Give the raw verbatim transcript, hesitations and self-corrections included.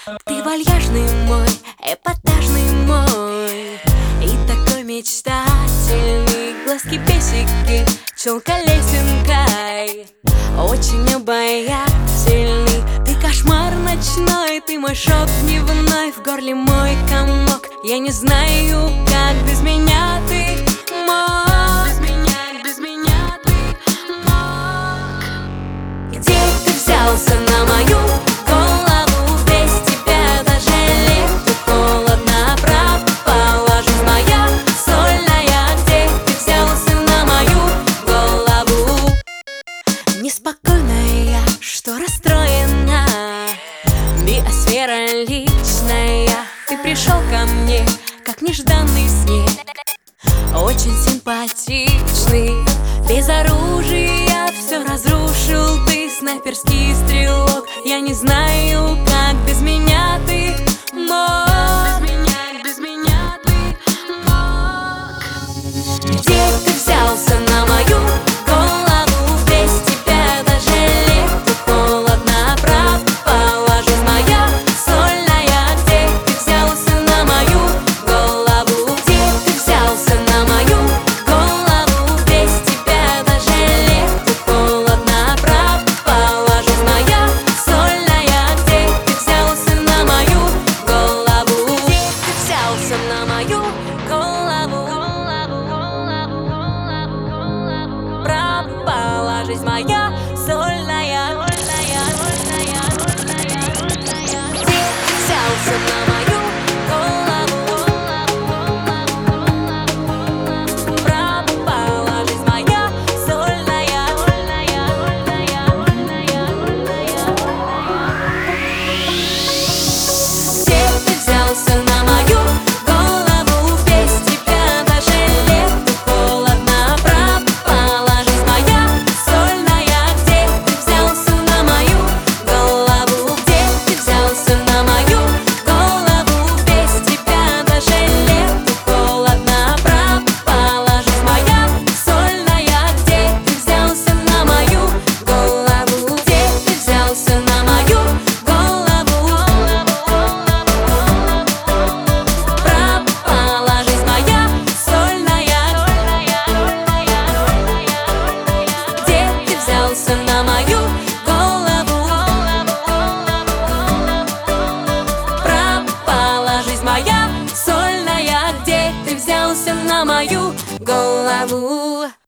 Ты вальяжный мой, эпатажный мой, и такой мечтательный. Глазки песики, челка лесенкой, очень обаятельный. Ты кошмар ночной, ты мой шок дневной, в горле мой комок. Я не знаю, как без меня ты мог. Без меня, без меня ты мог. Где ты взялся на мою голову? Без тебя даже лету холодно. Пропала жизнь моя сольная. Где ты взялся на мою голову? Неспокойная, что расстроена, биосфера личная. Ты пришел ко мне, как нежданный снег, очень симпатичный. Без оружия все разрушил ты, снайперский стрелок. Я не знаю, как без меня ты мог. Без меня, без меня ты мог. Где ты взялся на мою голову? Без тебя даже лету холодно. Пропала жизнь моя сольная. Где ты взялся на мою голову? Где ты взялся на мою голову? Без тебя даже лету холодно. Пропала жизнь моя сольная. Где ты взялся на мою голову? Где ты взялся на мою голову? Пропала жизнь моя сольная. Где ты взялся на мою голову? Пропала жизнь моя сольная. Где ты взялся на мою голову? Без тебя даже лету холодно. Пропала жизнь моя сольная. Где ты взялся на мою голову? Где ты взялся на мою голову? Без тебя даже лету холодно. Пропала жизнь моя сольная. Где ты взялся на мою голову? Где ты взялся на мою голову? Пропала жизнь моя сольная. Где ты взялся на мою голову? Пропала жизнь моя сольная. Где ты взялся на мою голову?